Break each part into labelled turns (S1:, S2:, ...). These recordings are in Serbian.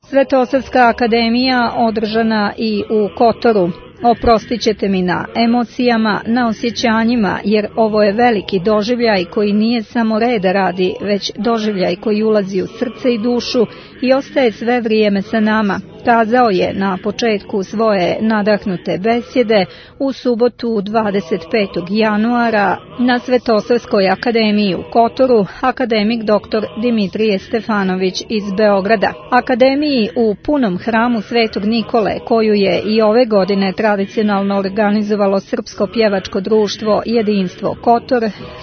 S1: Svetosavska akademija održana i u Kotoru. Oprostit ćete mi na emocijama, na osjećanjima, jer ovo je veliki doživljaj koji nije samo reda radi, već doživljaj koji ulazi u srce i dušu i ostaje sve vrijeme sa nama, kazao je na početku svoje nadahnute besjede u subotu 25. januara na Svetosavskoj akademiji u Kotoru akademik dr. Dimitrije Stefanović iz Beograda. Akademiji u punom hramu Svetog Nikole, koju je i ove godine tradicionalno organizovalo Srpsko pjevačko društvo Jedinstvo Kotor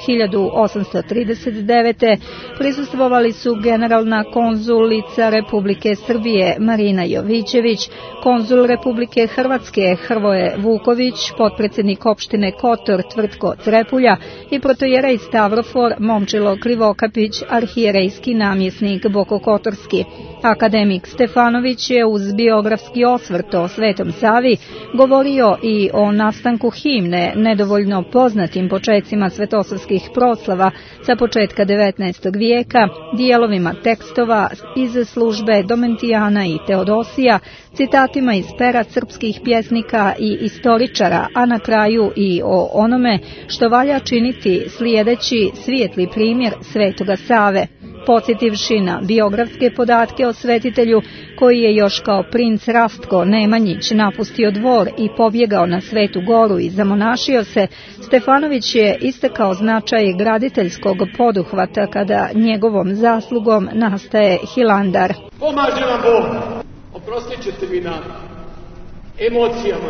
S1: 1839. prisustvovali su generalna konzulica Republike Srbije Marina Jovićević, konzul Republike Hrvatske Hrvoje Vuković, potpredsjednik opštine Kotor Tvrtko Crepulja i protojerej Stavrofor Momčilo Krivokapić, arhijerejski namjesnik Bokokotorski. Akademik Stefanović je uz biografski osvrt o Svetom Savi govorio i o nastanku himne, nedovoljno poznatim počecima svetosavskih proslava sa početka 19. vijeka, dijelovima tekstova iz službe Domentijana i Teodosija, citatima iz pera srpskih pjesnika i istoričara, a na kraju i o onome što valja činiti slijedeći svijetli primjer Svetoga Save. Podsjetivši na biografske podatke o svetitelju, koji je još kao princ Rastko Nemanjić napustio dvor i pobjegao na Svetu Goru i zamonašio se, Stefanović je istakao značaj graditeljskog poduhvata kada njegovom zaslugom nastaje Hilandar.
S2: Pomaže nam Bog, oprostit ćete mi na emocijama,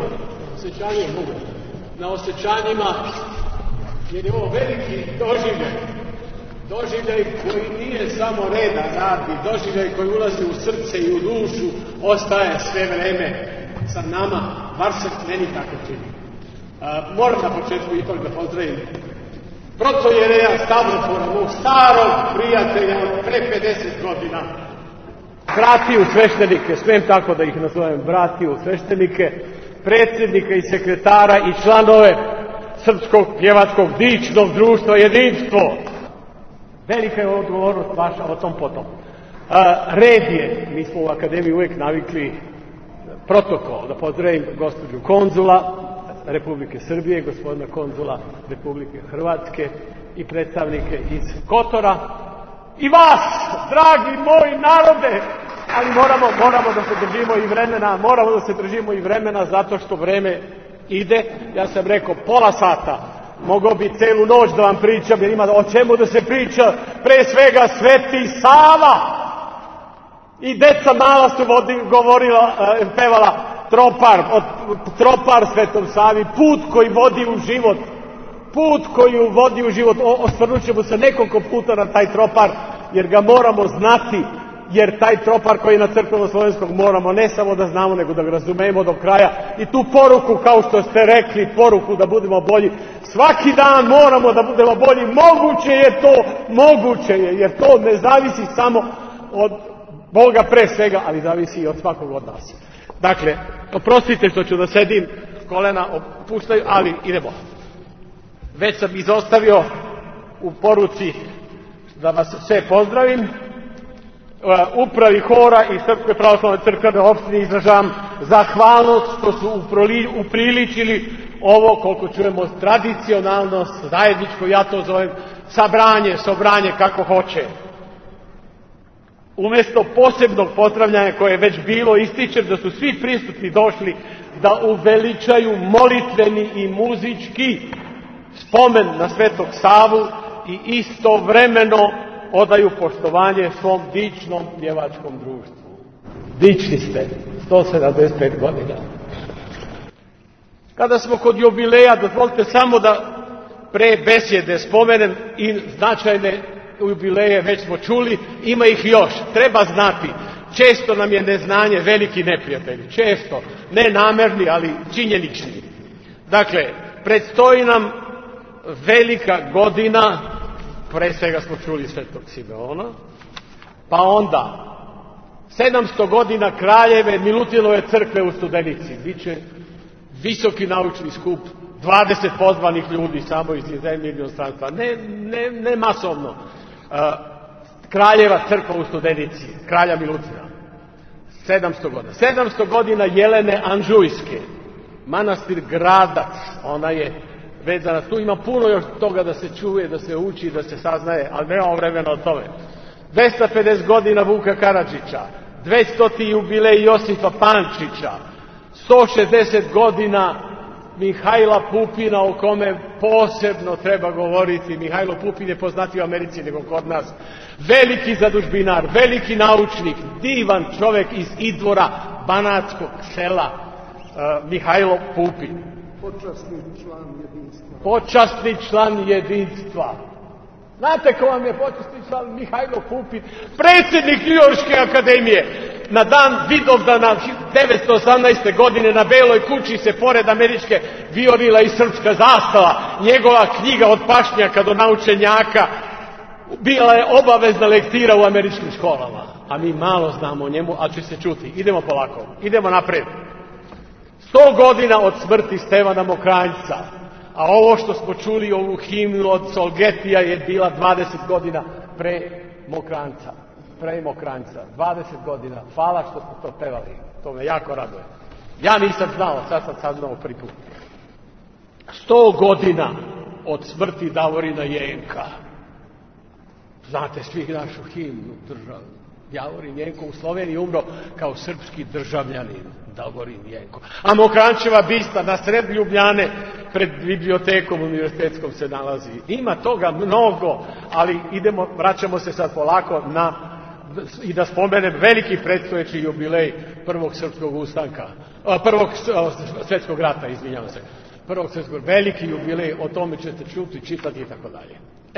S2: na osjećanjima, jer je ovo veliki doživljaj koji nije samo reda radi, doživljaj koji ulazi u srce i u dušu, ostaje sve vreme sa nama, bar se meni tako čini. Moram na početku ipak da pozdravim protojereja Stavrofora, mog starog prijatelja od pre 50 godina. Bratiju sveštenike, smijem tako da ih nazovem, bratiju sveštenike, predsjednika i sekretara i članove Srpskog pjevačkog dičnog društva Jedinstvo. Velika je odgovornost vaša o tom potom. Red je, mi smo u akademiji uvijek navikli protokol, da pozdravim gospođu konzula Republike Srbije, gospodina konzula Republike Hrvatske i predstavnike iz Kotora i vas, dragi moji narode, ali moramo da se držimo i vremena, zato što vreme ide. Ja sam rekao pola sata, mogao bi celu noć da vam pričam, jer ima o čemu da se priča, pre svega Sveti Sava. I deca mala su pevala tropar Svetom Savi, put koji vodi u život, osvrnut ćemo se nekoliko puta na taj tropar, jer ga moramo znati, jer taj tropar koji je na crkveno-slovenskog moramo ne samo da znamo, nego da ga razumemo do kraja i tu poruku, kao što ste rekli, poruku da budemo bolji. Svaki dan moramo da budemo bolji, moguće je, jer to ne zavisi samo od Boga pre svega, ali zavisi i od svakog od nas. Dakle, oprostite što ću da sedim, kolena opuštaju, ali idemo. Već sam izostavio u poruci da vas sve pozdravim. Upravi hora i Srpske pravoslavne crkvene opštine izražavam zahvalnost što su upriličili ovo, koliko čujemo, tradicionalno, zajedničko, ja to zovem sobranje, kako hoće. Umjesto posebnog pozdravljanja koje je već bilo, ističem da su svi prisutni došli da uveličaju molitveni i muzički spomen na Svetog Savu i istovremeno odaju poštovanje svom dičnom pjevačkom društvu. Dični ste, 175 godina. Kada smo kod jubileja, dozvolite samo da pre besjede spomenem i značajne jubileje, već smo čuli, ima ih još. Treba znati, često nam je neznanje veliki neprijatelj, često, ne namerni, ali činjenični. Dakle, predstoji nam velika godina, pre svega smo čuli Svetog Simeona, pa onda 700 godina Kraljeve Milutinove crkve u Studenici. Biće visoki naučni skup, 20 pozvanih ljudi samo iz zemlje i inostranstva, ne masovno. Kraljeva crkva u Studenici, kralja Milutina. 700 godina. 700 godina Jelene Anžujske, manastir Gradac, ona je vezana, tu ima puno još toga da se čuje, da se uči, da se saznaje, ali nemamo vremena o tome. 250 godina Vuka Karadžića, 200. jubilej Josipa Pančića, 160 godina Mihajla Pupina, o kome posebno treba govoriti. Mihajlo Pupin je poznatiji u Americi nego kod nas. Veliki zadužbinar, veliki naučnik, divan čovjek iz Idvora, banatskog sela, Mihajlo Pupin. Počasni član jedinstva. Znate ko vam je počasni član? Mihajlo Pupin, predsjednik Njujorške akademije. Na dan Vidovdana 1918. godine na Beloj kući se pored američke viorila i srpska zastava. Njegova knjiga Od pašnjaka do naučenjaka bila je obavezna lektira u američkim školama. A mi malo znamo o njemu, ali će se čuti. Idemo polako, idemo napred. 100 godina od smrti Stevana Mokranjca. A ovo što smo čuli, ovu himnu od Solgetija, je bila 20 godina pre Mokranjca. 20 godina. Hvala što ste to pevali. To me jako raduje. Ja nisam znao, sad sam saznao prvi put. 100 godina od smrti Davorina Jenka. Znate svi našu himnu državu. Davorin Jenko u Sloveniji umro kao srpski državljanin. Davorin Jenko. A Mokranjčeva bista na sred Ljubljane pred bibliotekom univerzitetskom se nalazi. Ima toga mnogo, ali vraćamo se sad polako i da spomenem veliki predstojeći jubilej prvog srpskog ustanka, prvog svjetskog rata, izvinjavam se. Prvog svjetskog, veliki jubilej, o tome ćete čuti, čitati i tako dalje.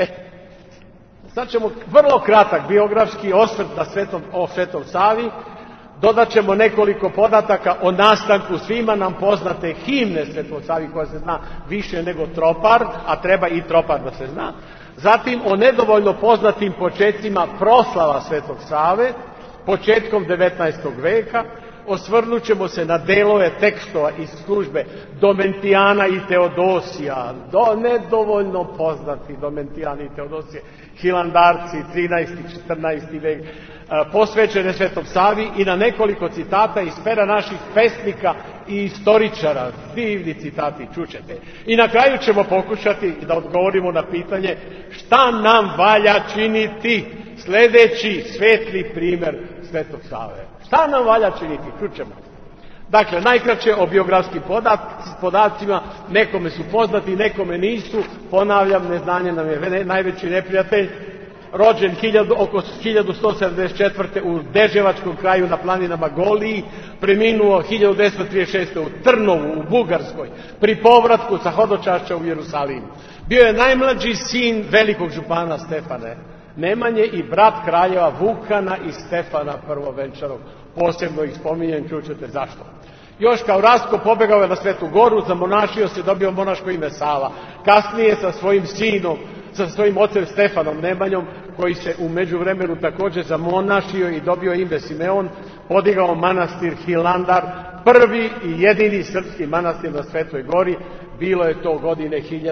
S2: Sad ćemo vrlo kratak biografski osvrt o Svetom Savi. Dodat ćemo nekoliko podataka o nastanku svima nam poznate himne Svetog Savi, koja se zna više nego tropar, a treba i tropar da se zna. Zatim o nedovoljno poznatim početcima proslava Svetog Save, početkom 19. veka. Osvrnut ćemo se na delove tekstova iz službe Domentijana i Teodosija, nedovoljno poznati Domentijani i Teodosije, hilandarci, 13. 14. vek, posvećene Svetom Savi, i na nekoliko citata iz pera naših pesnika i istoričara. Divni citati, čućete. I na kraju ćemo pokušati da odgovorimo na pitanje šta nam valja činiti sljedeći svetli primjer Svetog Save. Šta nam valja činiti? Čućemo. Dakle, najkraće o biografskim podacima, nekome su poznati, nekome nisu. Ponavljam, neznanje nam je najveći neprijatelj. Rođen oko 1174. u Deževačkom kraju na planinama Goliji, preminuo 1936. u Trnovu u Bugarskoj, pri povratku sa hodočašća u Jerusalim. Bio je najmlađi sin velikog župana Stefane Nemanje i brat kraljeva Vukana i Stefana Prvovenčanog. Posebno ih spominjem, čućete zašto. Još kao Rasko pobegao je na Svetu Goru, zamonašio se, dobio monaško ime Sava. Kasnije sa svojim sinom, sa svojim ocem Stefanom Nemanjom, koji se u međuvremenu također zamonašio i dobio ime Simeon, podigao manastir Hilandar, prvi i jedini srpski manastir na Svetoj Gori. Bilo je to godine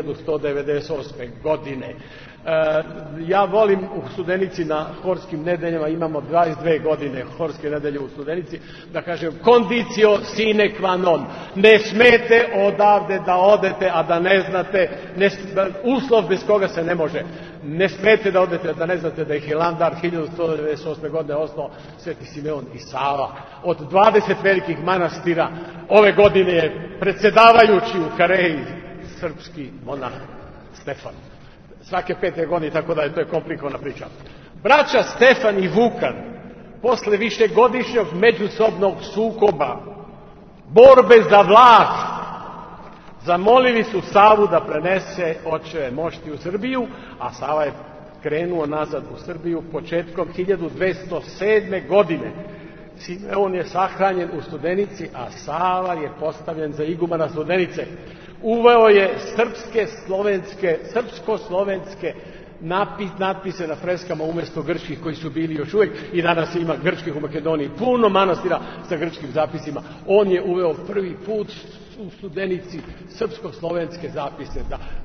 S2: 1198. godine. Ja volim u Studenici na Horskim nedeljama, imamo 22 godine Horske nedelje u Studenici, da kažem condicio sine qua non. Ne smete odavde da odete, a da ne znate, uslov bez koga se ne može. Ne smete da odete, da ne znate da je Hilandar 1198. godine osnovao Sveti Simeon i Sava. Od 20 velikih manastira ove godine je predsjedavajući u Kareji srpski monah Stefan. Svake 5. godine, tako da je to komplikovana priča. Braća Stefan i Vukan, posle višegodišnjeg međusobnog sukoba, borbe za vlast, zamolili su Savu da prenese očeve mošti u Srbiju, a Sava je krenuo nazad u Srbiju početkom 1207. godine. Simeon je sahranjen u Studenici, a Sava je postavljen za igumana Studenice. Uveo je srpsko-slovenske natpise na freskama umjesto grčkih koji su bili još uvijek, i danas ima grčkih u Makedoniji puno manastira sa grčkim zapisima. On je uveo prvi put u Studenici srpsko-slovenske zapise.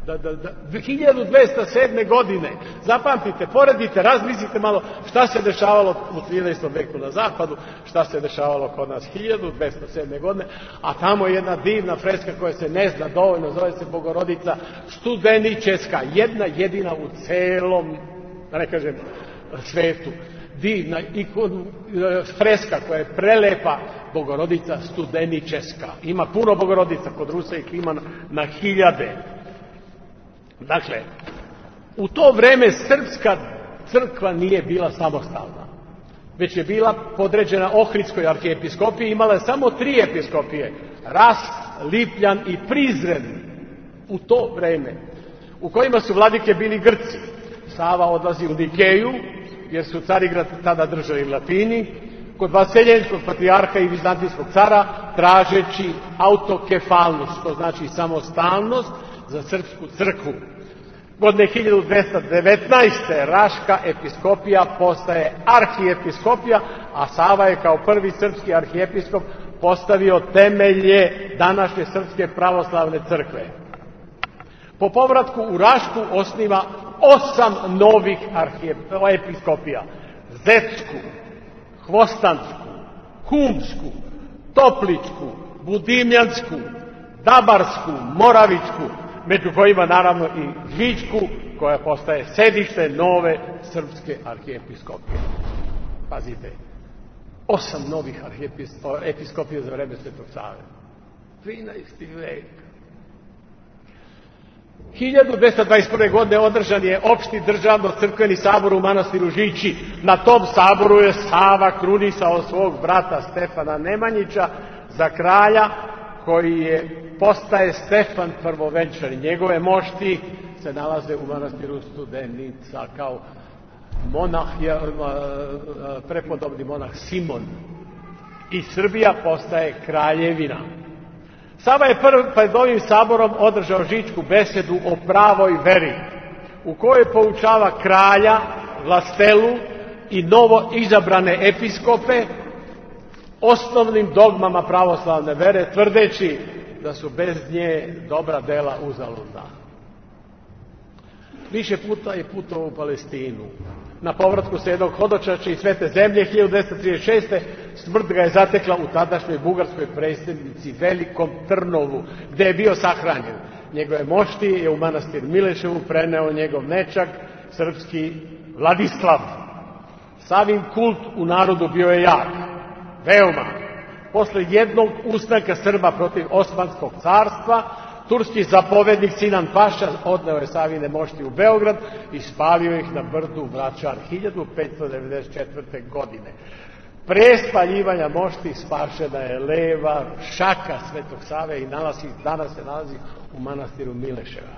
S2: 1207. godine, zapamtite, poredite, razmislite malo šta se dešavalo u 13. veku na zapadu, šta se dešavalo kod nas 1207. godine, a tamo je jedna divna freska koja se ne zna dovoljno, zove se Bogorodica Studeničeska, jedna jedina u celom, da ne kažem, svetu. Divna freska koja je prelepa, Bogorodica Studeničeska. Ima puno Bogorodica, kod Rusa ih ima na hiljade. Dakle, u to vreme srpska crkva nije bila samostalna, već je bila podređena Ohridskoj arhijepiskopiji, imala je samo 3 episkopije, Ras, Lipljan i Prizren, u to vreme, u kojima su vladike bili Grci. Sava odlazi u Nikeju, jer su Carigrad tada držali Latini, kod Vaseljenskog patrijarha i Vizantijskog cara, tražeći autokefalnost, to znači samostalnost za srpsku crkvu. Godine 1219. Raška episkopija postaje arhijepiskopija, a Sava je kao prvi srpski arhijepiskop postavio temelje današnje srpske pravoslavne crkve. Po povratku u Rašku osniva 8 novih episkopija. Zetsku, Hvostansku, Humsku, Topličku, Budimljansku, Dabarsku, Moravičku, među kojima naravno i Žičku, koja postaje sedište nove srpske arhijepiskopije. Pazite, 8 novih episkopija za vreme Svetog Save. 13. vek. 1221. godine održan je opšti državno-crkveni sabor u manastiru Žiči. Na tom saboru je Sava krunisao svog brata Stefana Nemanjića za kralja, koji postaje Stefan Prvovenčani. Njegove mošti se nalaze u manastiru Studenica kao monah, prepodobni monah Simon. I Srbija postaje kraljevina. Sava je pred ovim saborom održao žičku besedu o pravoj veri, u kojoj poučava kralja, vlastelu i novo izabrane episkope osnovnim dogmama pravoslavne vere, tvrdeći da su bez nje dobra dela uzaludna. Više puta je putovao u Palestinu. Na povratku sa jednog hodočašća iz Svete zemlje 1236. smrt ga je zatekla u tadašnjoj bugarskoj prestonici Velikom Trnovu, gde je bio sahranjen. Njegove mošti je u manastir Mileševu preneo njegov nečak, srpski Vladislav. Savin kult u narodu bio je jak, veoma. Posle jednog ustanka Srba protiv Osmanskog carstva, turski zapovednik Sinan Paša odneo je Savine mošti u Beograd i spalio ih na brdu Vračar 1594. godine. Pre spaljivanja mošti spašena je leva šaka Svetog Save i danas se nalazi u manastiru Mileševa.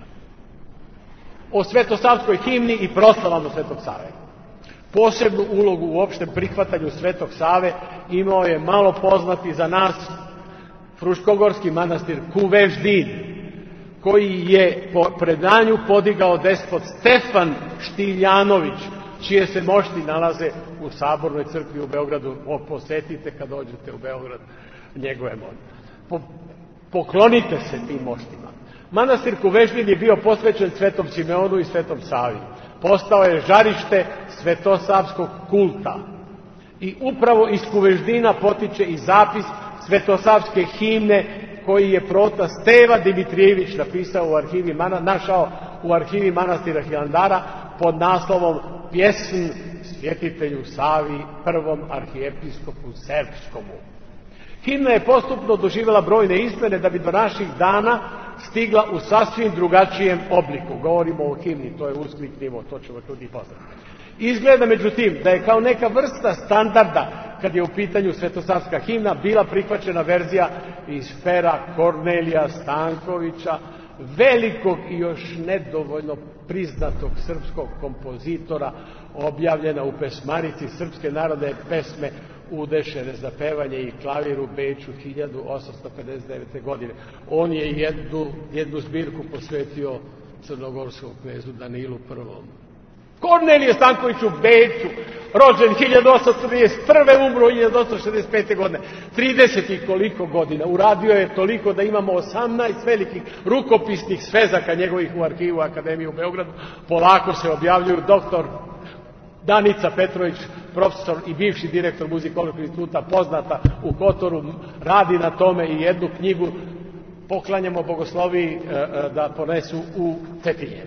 S2: O svetosavskoj himni i proslavama Svetog Save. Posebnu ulogu u opštem prihvatanju Svetog Save imao je malo poznati za nas fruškogorski manastir Kuveždin, koji je po predanju podigao despot Stefan Štiljanović, čije se mošti nalaze u Sabornoj crkvi u Beogradu. Posetite kad dođete u Beograd njegove mošti. Poklonite se tim moštima. Manastir Kuveždin je bio posvećen Svetom Simeonu i Svetom Savi. Postao je žarište svetosavskog kulta. I upravo iz Kuveždina potiče i zapis svetosavske himne koji je prota Steva Dimitrijević našao u arhivi manastira Hilandara pod naslovom Pjesm svjetitelju Savi, prvom arhijepiskopu Serbskomu. Himna je postupno doživjela brojne izmene da bi do naših dana stigla u sasvim drugačijem obliku. Govorimo o himni, to je usklik nivo, to ćemo ljudi poznati. Izgleda međutim da je kao neka vrsta standarda, kad je u pitanju svetosavska himna, bila prihvaćena verzija iz pera Kornelija Stankovića, velikog i još nedovoljno priznatog srpskog kompozitora, objavljena u pesmarici Srpske narodne pesme Udešene za pevanje i klavir u Beču 1859. godine. On je jednu zbirku posvetio crnogorskom knezu Danilu I, Kornelije Stanković u Beču, rođen 1831. umro 1865. godine. 30 i koliko godina. Uradio je toliko da imamo 18 velikih rukopisnih svezaka njegovih u arhivu Akademije u Beogradu. Polako se objavljuju. Doktor Danica Petrović, profesor i bivši direktor Muzikološkog instituta, poznata u Kotoru, radi na tome i jednu knjigu poklanjamo Bogosloviji da ponesu u Cetinje.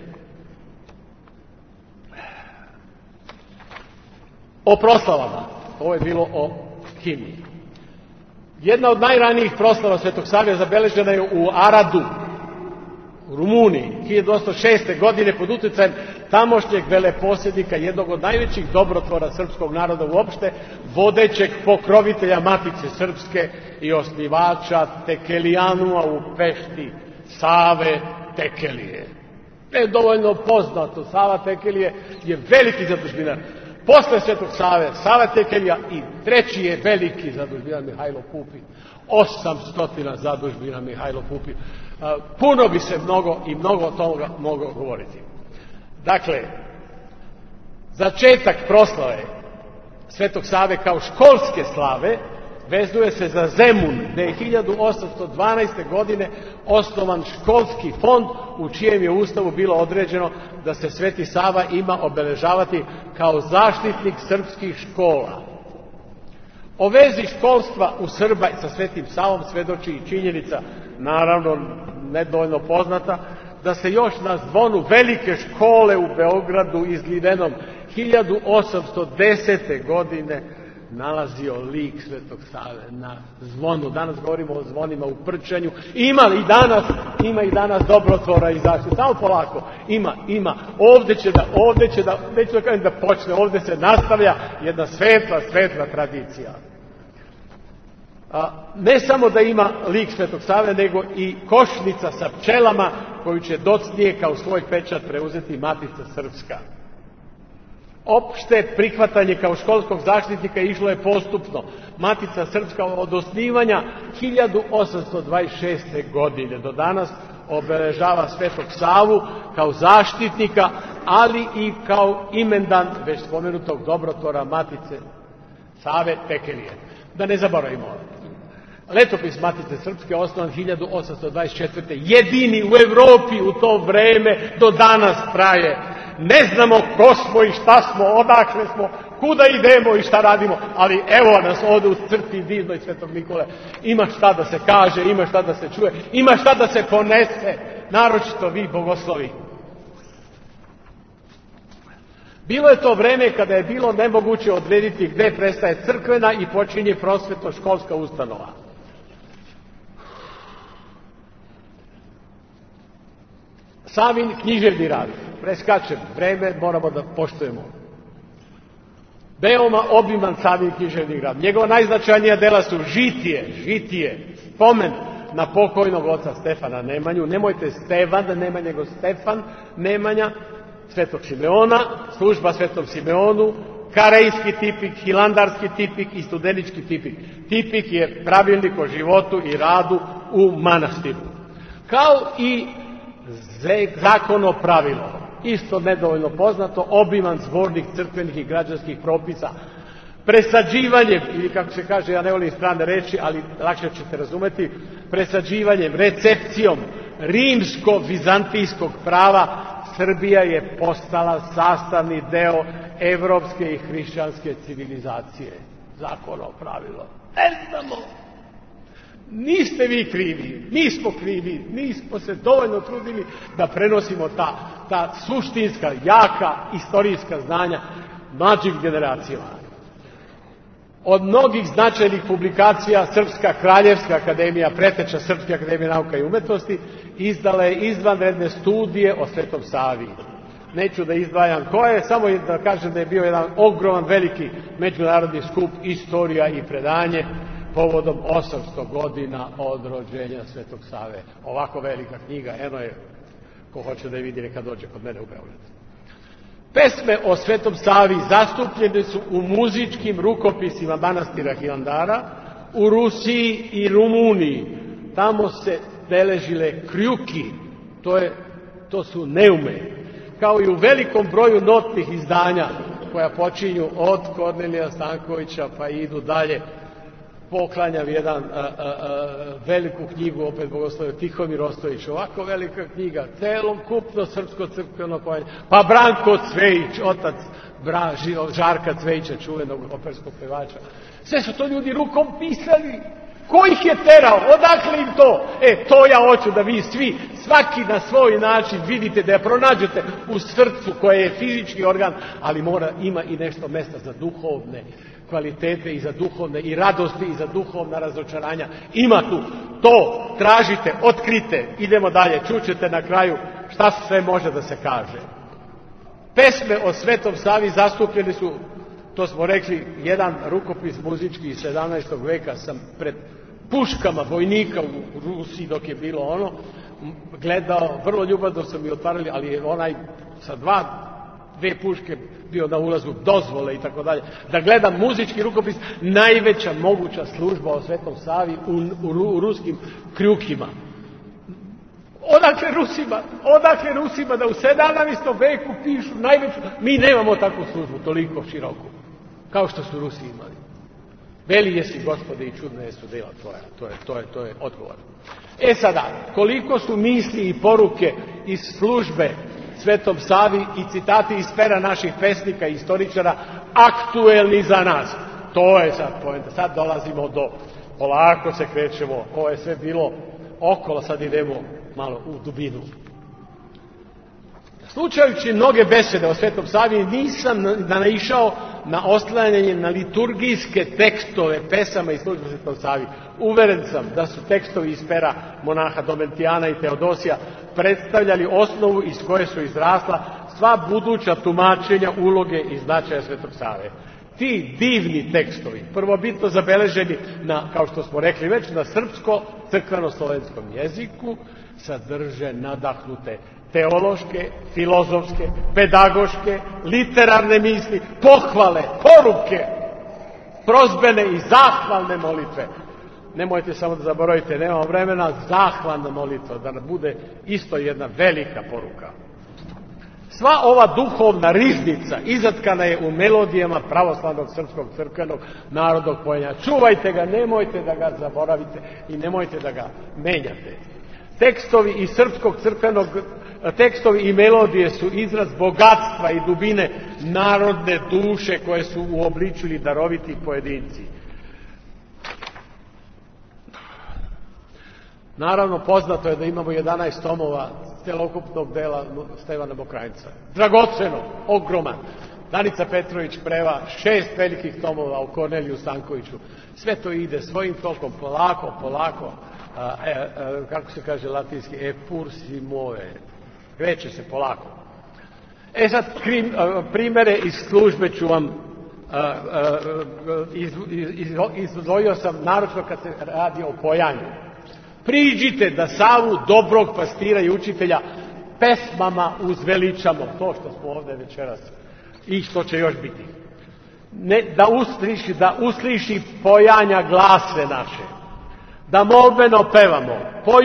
S2: O proslavama. Ovo je bilo o himni. Jedna od najranijih proslava Svetog Save zabeležena je u Aradu, u Rumuniji, 1806. godine pod utjecajem tamošnjeg veleposjednika, jednog od najvećih dobrotvora srpskog naroda uopšte, vodećeg pokrovitelja Matice Srpske i osnivača Tekelijanuma u Pešti, Save Tekelije. To je dovoljno poznato. Sava Tekelije je veliki zadužbinar. Posle Svetog Save, Sava Tekelija i treći je veliki zadužbinar Mihajlo Pupin. 800 zadužbina Mihajlo Pupin. Puno bi se mnogo o toga moglo govoriti. Dakle, začetak proslave Svetog Save kao školske slave vezuje se za Zemun, gde je 1812. godine osnovan školski fond u čijem je ustavu bilo određeno da se Sveti Sava ima obeležavati kao zaštitnik srpskih škola. O vezi školstva u Srba sa Svetim Savom svedoči i činjenica, naravno nedovoljno poznata, da se još na zvonu velike škole u Beogradu izlivenom 1810. godine nalazio lik Svetog Save na zvonu. Danas govorimo o zvonima u Prčanju. Ima i danas dobrotvora i zaštite. Samo polako. Ima. Ovde će da, neću da kažem da počne, ovde se nastavlja jedna svetla tradicija. Ne samo da ima lik Svetog Save, nego i košnica sa pčelama koju će docnije kao svoj pečat preuzeti Matica Srpska. Opšte prihvatanje kao školskog zaštitnika išlo je postupno. Matica Srpska od osnivanja 1826. godine do danas obeležava Svetog Savu kao zaštitnika, ali i kao imendan već spomenutog dobrotvora Matice Save Tekelije. Da ne zaboravimo. Letopis Matice Srpske osnovan 1824. Jedini u Evropi u to vreme do danas traje. Ne znamo ko smo i šta smo, odakle smo, kuda idemo i šta radimo, ali evo nas ovde u crkvi divnoj Svetog Nikole. Ima šta da se kaže, ima šta da se čuje, ima šta da se ponese, naročito vi bogoslovi. Bilo je to vreme kada je bilo nemoguće odrediti gde prestaje crkvena i počinje prosvetno-školska ustanova. Savin književni rad. Preskačem vreme, moramo da poštujemo. Veoma obiman Savin književni rad. Njegova najznačajnija dela su Žitije, spomen na pokojnog oca Stefana Nemanju. Nemojte Stevan Nemanja, nego Stefan Nemanja, Svetog Simeona, služba Svetom Simeonu, Karejski tipik, Hilandarski tipik i Studenički tipik. Tipik je pravilnik o životu i radu u manastiru. Kao i zakono pravilo, isto nedovoljno poznato, obiman zbornik crkvenih i građanskih propisa. Presađivanjem, ili kako se kaže, ja ne volim strane reči, ali lakše ćete razumeti, presađivanjem, recepcijom rimsko-vizantijskog prava Srbija je postala sastavni deo evropske i hrišćanske civilizacije. Zakono pravilo. Ne znamo. Niste vi krivi, mi smo krivi, nismo se dovoljno trudili da prenosimo ta suštinska, jaka, istorijska znanja mlađim generacijama. Od mnogih značajnih publikacija Srpska kraljevska akademija, preteča Srpske akademije nauka i umetnosti, izdala je izvanredne studije o Svetom Savi. Neću da izdvajam koje, samo da kažem da je bio jedan ogroman, veliki međunarodni skup istorija i predanje povodom 800 godina od rođenja Svetog Save. Ovako velika knjiga, eno je, ko hoće da je vidi, neka dođe kod mene u Beograd. Pesme o Svetom Savi zastupljene su u muzičkim rukopisima manastira Hilandara, u Rusiji i Rumuniji. Tamo se beležile krjuki, to su neume. kao i u velikom broju notnih izdanja koja počinju od Kornelija Stankovića pa idu dalje. Poklanjam jedan veliku knjigu, opet Bogoslovio Tihomir Ostojić, ovako velika knjiga, celokupno srpsko crkveno pojenje, pa Branko Cvejić, otac Žarka Cvejića, čuvenog operskog pevača. Sve su to ljudi rukom pisali. Ko ih je terao? Odakle im to? To ja hoću da vi svi, svaki na svoj način vidite, da je pronađete u srcu koje je fizički organ, ali ima i nešto mesta za duhovne kvalitete i za duhovne i radosti i za duhovna razočaranja. Ima tu. To tražite, otkrite, idemo dalje, čućete na kraju šta sve može da se kaže. Pesme o Svetom Savi zastupljeni su, to smo rekli, jedan rukopis muzički iz 17. veka sam pred puškama vojnika u Rusiji dok je bilo ono, gledao, vrlo ljubavno su mi otvarali, ali je onaj sa dve puške bio na ulazu dozvole i tako dalje. Da gledam muzički rukopis, najveća moguća služba o Svetom Savi u ruskim krjukima. Odakle Rusima da u 17. veku pišu najveću, mi nemamo takvu službu toliko široku, kao što su Rusi imali. Veli jesi Gospode i čudne jesu dela tvoja, to je odgovor. Sada, koliko su misli i poruke iz službe Svetom Savi i citati iz pera naših pesnika i istoričara aktuelni za nas? To je sad poenta. Sad dolazimo polako se krećemo, ovo je sve bilo okolo, sad idemo malo u dubinu. Slučajući mnoge besede o Svetom Savi, nisam naišao na oslanjanje na liturgijske tekstove pesama i službe Svetom Savi. Uveren sam da su tekstovi iz pera monaha Domentijana i Teodosija predstavljali osnovu iz koje su izrasla sva buduća tumačenja, uloge i značaja Svetog Save. Ti divni tekstovi, prvobitno zabeleženi kao što smo rekli već, na srpsko-crkveno-slovenskom jeziku, sadrže nadahnute teološke, filozofske, pedagoške, literarne misli, pohvale, poruke, prozbene i zahvalne molitve. Nemojte samo da zaboravite, nemamo vremena, zahvalna molitva, da bude isto jedna velika poruka. Sva ova duhovna riznica izatkana je u melodijama pravoslavnog srpskog crkvenog narodnog pojenja. Čuvajte ga, nemojte da ga zaboravite i nemojte da ga menjate. Tekstovi iz srpskog crkvenog, tekstovi i melodije su izraz bogatstva i dubine narodne duše koje su uobličili daroviti pojedinci. Naravno, poznato je da imamo 11 tomova celokupnog dela Stevana Mokranjca. Dragoceno, ogroman. Danica Petrović preva 6 velikih tomova o Korneliju Stankoviću. Sve to ide svojim tokom, polako, kako se kaže latinski, pur si move. Kreće se polako. Sad, primere iz službe ću vam izdvojio sam, naročito kad se radi o pojanju. Priđite da Savu, dobrog pastira i učitelja, pesmama uzveličamo. To što smo ovdje večeras i što će još biti. Da usliši pojanja glase naše. Da molbeno pevamo.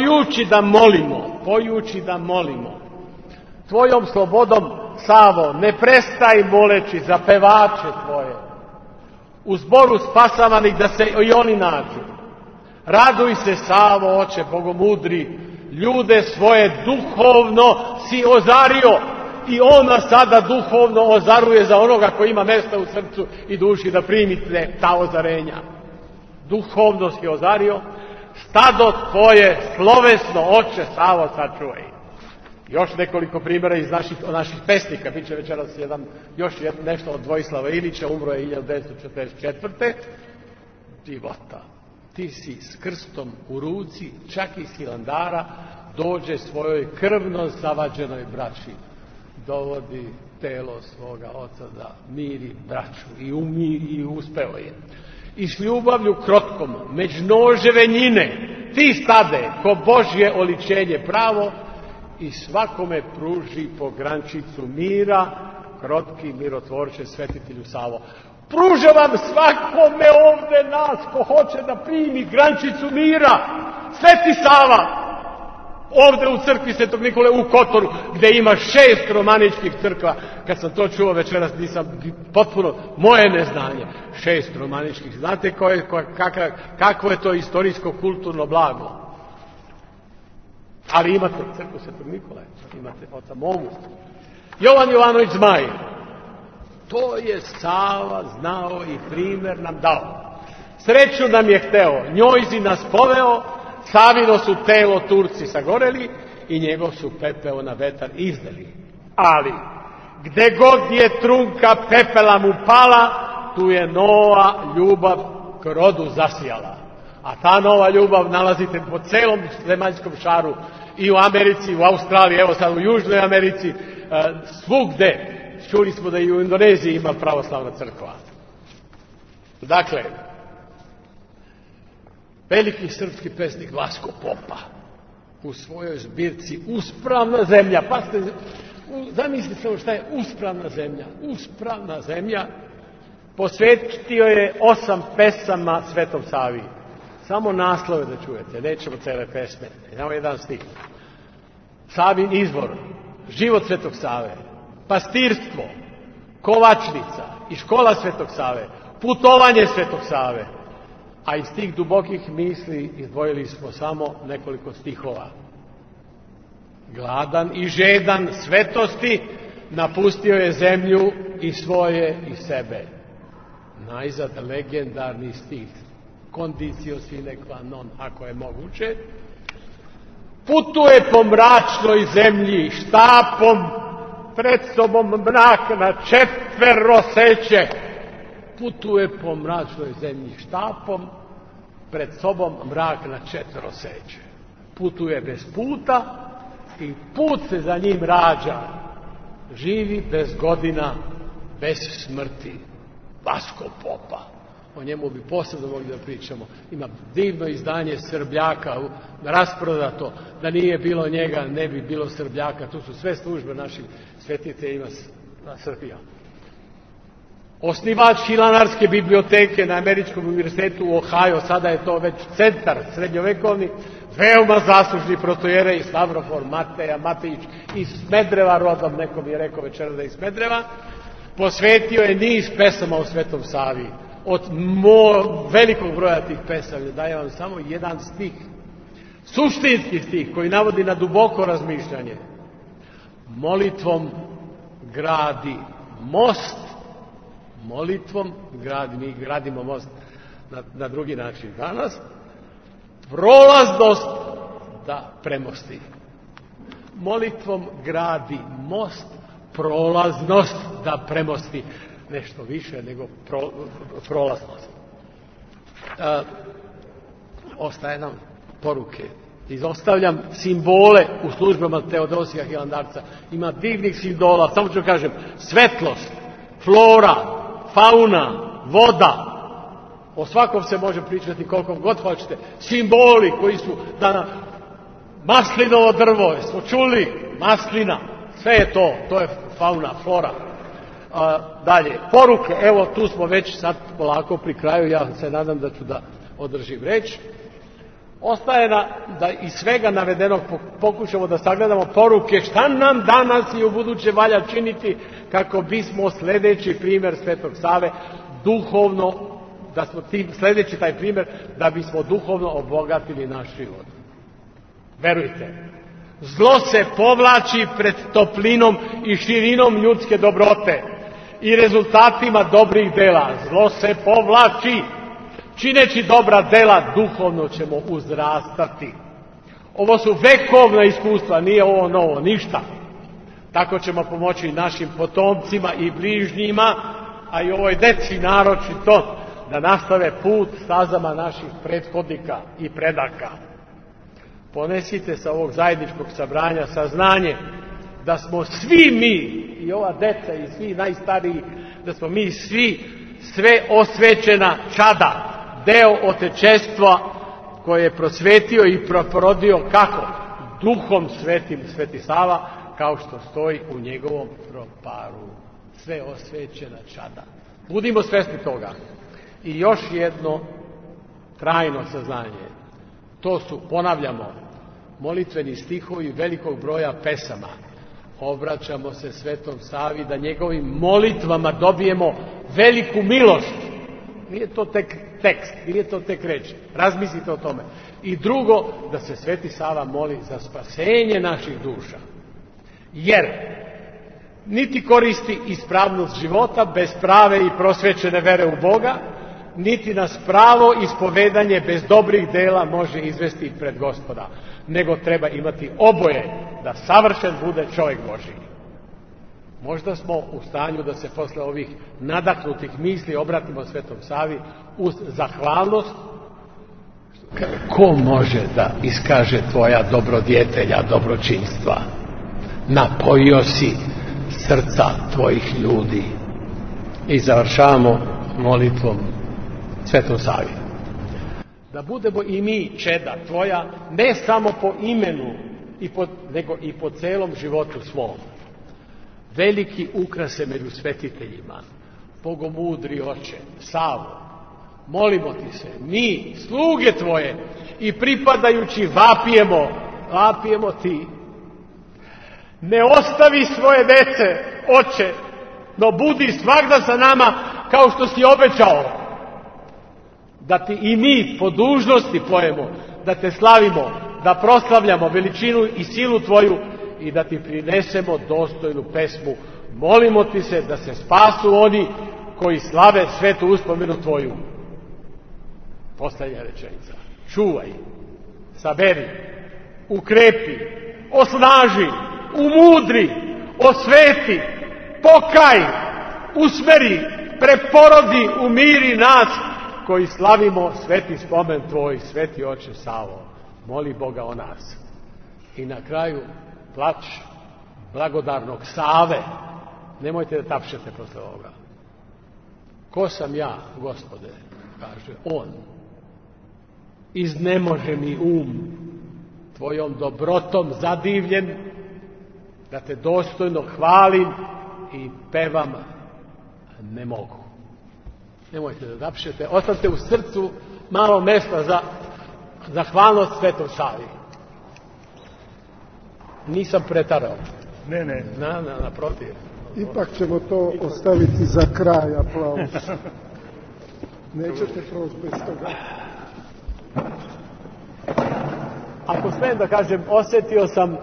S2: Pojući da molimo. Tvojom slobodom, Savo, ne prestaj moleći za pevače tvoje. U zboru spasavanih da se i oni nađu. Raduj se, Savo, oče bogomudri, ljude svoje duhovno si ozario i ona sada duhovno ozaruje za onoga koji ima mjesta u srcu i duši da primite ta ozarenja. Duhovno si ozario, stado tvoje slovesno, oče Savo, sačuvaj. Još nekoliko primjera iz naših pesnika, bit će večeras još nešto od Vojislava Ilića, umro je 1944. Divota. Ti si s krstom u ruci, čak iz Hilandara, dođe svojoj krvno zavađenoj braći. Dovodi telo svoga oca da miri braću i uspeo je. I s ljubavlju krotkom, međ noževe njine, ti stade ko Božje oličenje pravo i svakome pruži po grančicu mira, krotki mirotvorče svetitelju Savo. Pružavam svakome ovdje nas ko hoće da primi grančicu mira. Sveti Sava, Ovdje u crkvi Svetog Nikole u Kotoru, gdje ima 6 romaničkih crkva. Kad sam to čuo večeras, nisam potpuno, moje neznanje. 6 romaničkih. Znate kakvo je to istorijsko kulturno blago? Ali imate crkvu Svetog Nikole, imate oca Momu. Jovan Jovanović Zmaj. To je Sava znao i primjer nam dao. Sreću nam je hteo, njojzi nas poveo, Savino su telo Turci sagoreli i njegov su pepeo na vetar izdali. Ali, gde god je trunka pepela mu pala, tu je nova ljubav k rodu zasijala. A ta nova ljubav nalazite po celom zemaljskom šaru, i u Americi, u Australiji, evo sad u Južnoj Americi, svugde. Čuli smo da i u Indoneziji ima pravoslavna crkva. Dakle, veliki srpski pesnik Vasko Popa u svojoj zbirci Uspravna zemlja, pa ste zamislite samo šta je uspravna zemlja. Uspravna zemlja posvetio je 8 pesama Svetom Savi. Samo naslove da čujete, nećemo cele pesme, samo jedan stih. Savin izvor, život Svetog Save, pastirstvo, kovačnica i škola Svetog Save, putovanje Svetog Save. A iz tih dubokih misli izdvojili smo samo nekoliko stihova. Gladan i žedan svetosti napustio je zemlju i svoje i sebe. Najzad legendarni stih, condicio sine qua non, ako je moguće. Putuje po mračnoj zemlji štapom, pred sobom mrak na 4 seče. Putuje po mračnoj zemlji štapom, pred sobom mrak na 4 seče. Putuje bez puta i put se za njim rađa. Živi bez godina, bez smrti. Vasko Popa. O njemu bi posebno mogli da pričamo. Ima divno izdanje Srbljaka, rasprodato. Da nije bilo njega, ne bi bilo Srbljaka. Tu su sve službe naših svetiteljima na Srbija. Osnivač Hilandarske biblioteke na Američkom univerzitetu u Ohio, sada je to već centar srednjovekovni, veoma zaslužni protojerej Stavrofor Mateja Matejić iz Smedreva, rodom, neko mi je rekao večera da je iz Smedreva, posvetio je niz pesama o Svetom Savi. Od velikog broja tih pesama dajem vam samo jedan stih, suštinski stih koji navodi na duboko razmišljanje. Molitvom gradi most, molitvom mi gradimo most na drugi način danas, prolaznost da premosti. Molitvom gradi most, prolaznost da premosti. Nešto više nego prolaznost. Ostaje nam poruke. Izostavljam simbole u službama Teodosija Hilandarca. Ima divnih simbola, samo ću kažem, svetlost, flora, fauna, voda. O svakom se može pričati koliko god hoćete. Simboli koji su danas, maslinovo drvo, smo čuli, maslina, sve je to je fauna, flora. Dalje, poruke, evo tu smo već sad polako pri kraju, ja se nadam da ću da održim reč. Ostaje da iz svega navedenog pokušamo da sagledamo poruke šta nam danas i u buduće valja činiti kako bismo sljedeći primjer Svetog Save duhovno, da smo sljedeći taj primjer da bismo duhovno obogatili naš život. Verujte, zlo se povlači pred toplinom i širinom ljudske dobrote i rezultatima dobrih dela. Zlo se povlači. Čineći dobra dela, duhovno ćemo uzrastati. Ovo su vekovna iskustva, nije ovo novo, ništa. Tako ćemo pomoći našim potomcima i bližnjima, a i ovoj deci naročito, da nastave put stazama naših prethodnika i predaka. Ponesite sa ovog zajedničkog sabranja saznanje da smo svi mi, i ova deca i svi najstariji, da smo mi svi sve osvećena čada, deo otečestva koje je prosvetio i prorodio kako? Duhom svetim Sveti Sava, kao što stoji u njegovom troparu. Sve osvećena čada. Budimo svesni toga. I još jedno trajno saznanje. To su, ponavljamo, molitveni stihovi velikog broja pesama. Obraćamo se Svetom Savi da njegovim molitvama dobijemo veliku milost. Nije to tek tekst, nije to tek reč. Razmislite o tome. I drugo, da se Sveti Sava moli za spasenje naših duša. Jer niti koristi ispravnost života bez prave i prosvećene vere u Boga, niti nas pravo ispovedanje bez dobrih dela može izvesti pred Gospoda, nego treba imati oboje da savršen bude čovjek Božji. Možda smo u stanju da se posle ovih nadahnutih misli obratimo Svetom Savi uz zahvalnost. Ko može da iskaže tvoja dobrodjetelja, dobročinstva? Napojio si srca tvojih ljudi. I završavamo molitvom Svetom Savi. Da budemo i mi čeda tvoja, ne samo po imenu, nego i po celom životu svom. Veliki ukrase među svetiteljima, bogomudri oče, Savo, molimo ti se, mi, sluge tvoje, i pripadajući vapijemo ti. Ne ostavi svoje dece, oče, no budi svagda sa nama kao što si obećao. Da ti i mi po dužnosti pojemo, da te slavimo, da proslavljamo veličinu i silu tvoju i da ti prinesemo dostojnu pesmu. Molimo ti se da se spasu oni koji slave svetu uspomenu tvoju. Poslednja rečenica. Čuvaj, saberi, ukrepi, osnaži, umudri, osveti, pokaj, usmeri, preporodi, umiri nas koji slavimo sveti spomen tvoj, sveti oče Savo. Moli Boga o nas. I na kraju plač blagodarnog Save. Nemojte da tapšete posle ovoga. Ko sam ja, Gospode, kaže on. Iznemože mi tvojom dobrotom zadivljen, da te dostojno hvalim i pevam ne mogu. Nemojte da tapšete, ostavite u srcu malo mesta za zahvalnost Svetom Savi. Nisam pretarao.
S3: Ne.
S2: Naprotiv.
S3: Ipak ćemo to ostaviti za kraj, aplauz. Nećete proći bez toga.
S2: Ako smijem da kažem, osjetio sam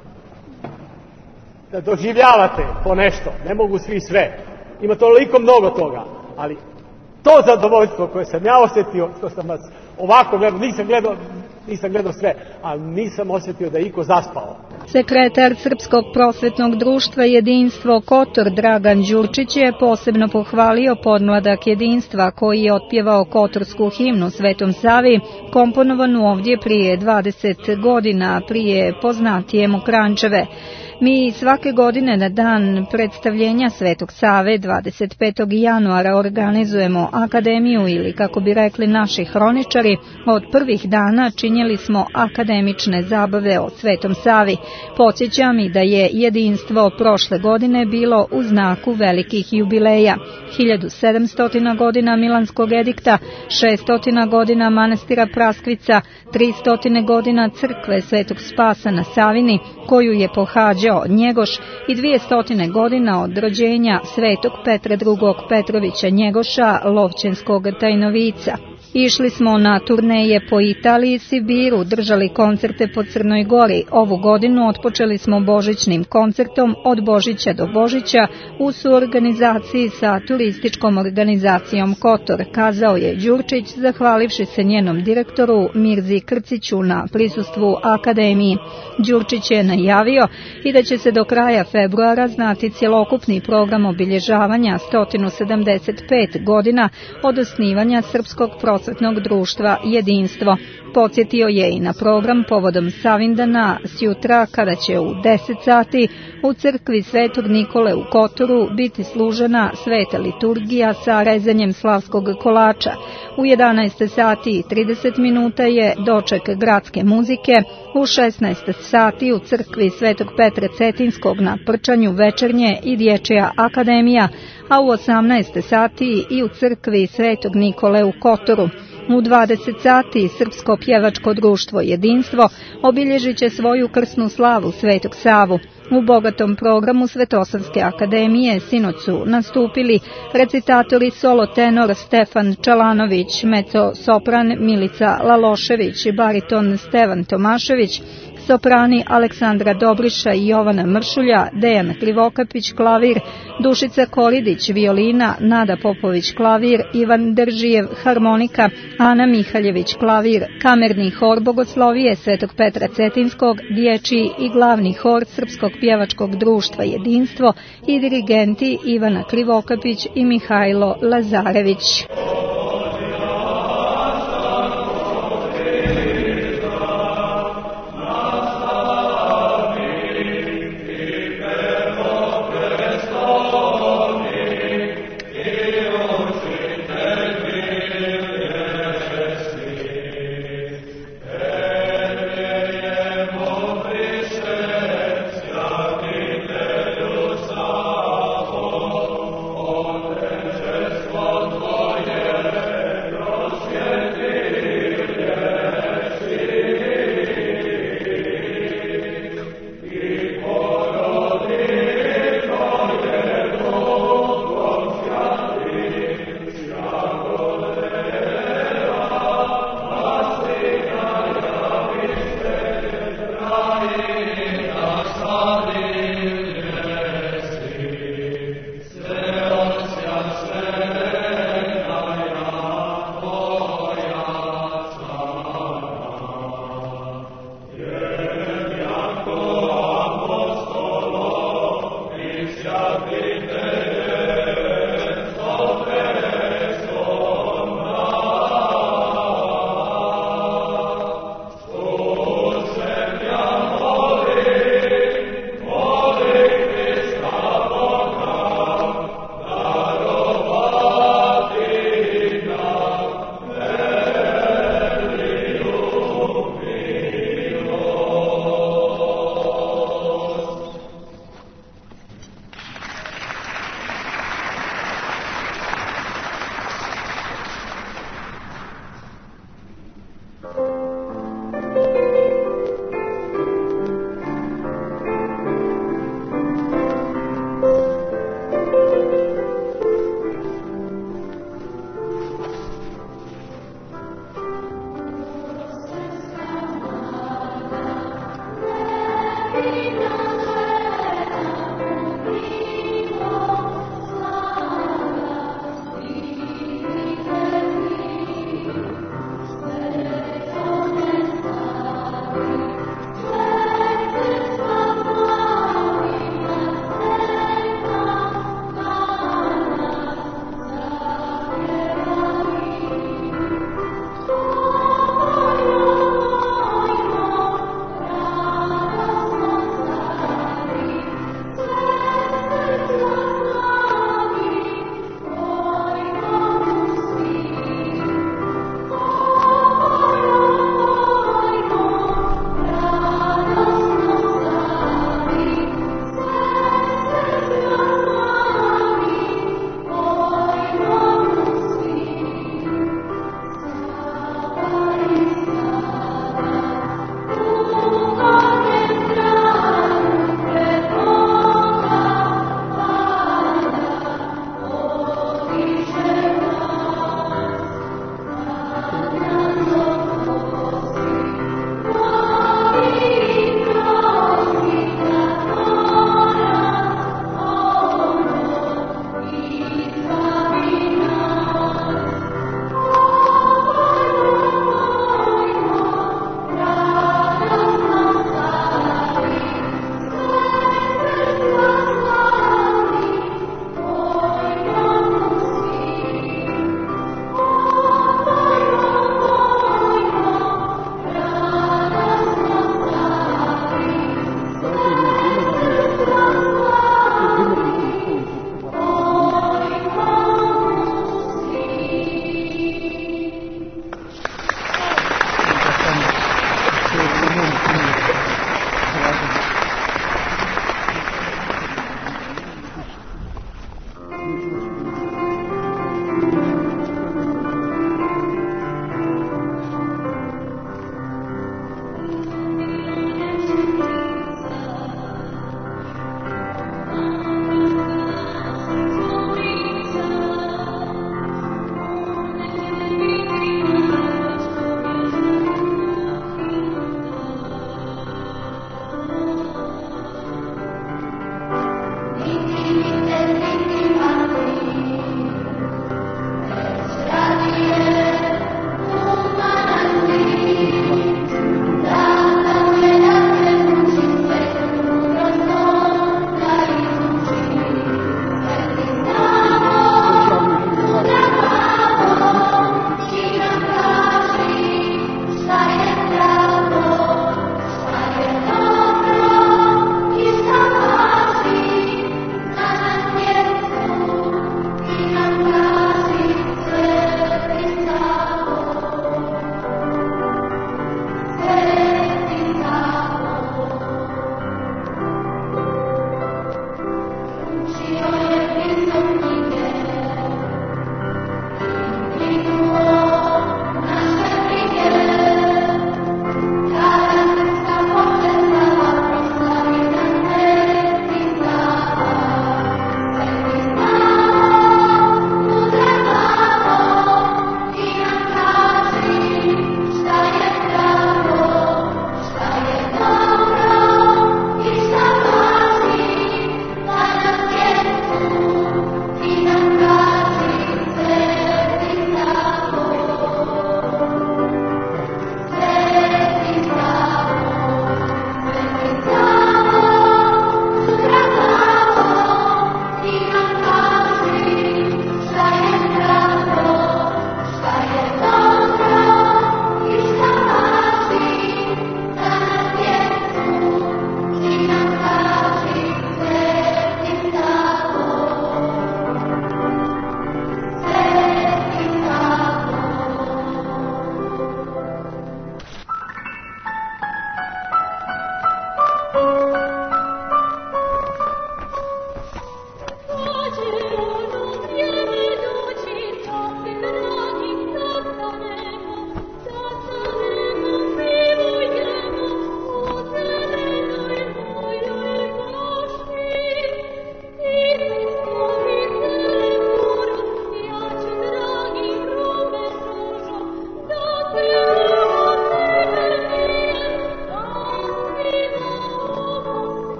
S2: da doživljavate po nešto. Ne mogu svi sve. Ima toliko mnogo toga. Ali to zadovoljstvo koje sam ja osjetio, što sam vas ovako gledao, nisam gledao sve, ali nisam osjetio da je iko zaspao.
S1: Sekretar Srpskog prosvetnog društva Jedinstvo Kotor Dragan Đurčić je posebno pohvalio podmladak Jedinstva koji je otpjevao kotorsku himnu Svetom Savi, komponovanu ovdje prije 20 godina, prije poznatije Mokrančeve. Mi svake godine na dan predstavljenja Svetog Save 25. januara organizujemo akademiju ili, kako bi rekli naši hroničari, od prvih dana činjeli smo akademične zabave o Svetom Savi. Podsjećam i da je Jedinstvo prošle godine bilo u znaku velikih jubileja. 1700 godina Milanskog edikta, 600 godina manastira Praskvica, 300 godina crkve Svetog Spasa na Savini, koju je pohađao Njegoš, i 200 godina od rođenja Svetog Petra II. Petrovića Njegoša, Lovćenskog tajnovica. Išli smo na turneje po Italiji i Sibiru, držali koncerte po Crnoj Gori. Ovu godinu otpočeli smo božićnim koncertom Od Božića do Božića u suorganizaciji sa turističkom organizacijom Kotor, kazao je Đurčić, zahvalivši se njenom direktoru Mirzi Krciću na prisustvu akademiji. Đurčić je najavio i da će se do kraja februara znati cjelokupni program obilježavanja 175 godina od osnivanja Srpskog prosvetnog društva Jedinstvo. Podsjetio je i na program povodom Savindana sjutra, kada će u 10 sati u crkvi Svetog Nikole u Kotoru biti služena sveta liturgija sa rezanjem slavskog kolača. U 11 sati i 30 minuta je doček gradske muzike, u 16 sati u crkvi Svetog Petra Cetinskog na Prčanju večernje i dječja akademija, a u 18 sati i u crkvi Svetog Nikole u Kotoru. U 20 sati Srpsko pjevačko društvo Jedinstvo obilježit će svoju krsnu slavu Svetog Savu. U bogatom programu Svetosavske akademije sinoć su nastupili recitatori solo tenor Stefan Čalanović, meco sopran Milica Lalošević, bariton Stevan Tomašević, soprani Aleksandra Dobriša i Jovana Mršulja, Dejan Krivokapić klavir, Dušica Koridić violina, Nada Popović klavir, Ivan Držijev harmonika, Ana Mihaljević klavir, kamerni hor Bogoslovije Svetog Petra Cetinskog, dječji i glavni hor Srpskog pjevačkog društva Jedinstvo i dirigenti Ivana Krivokapić i Mihajlo Lazarević.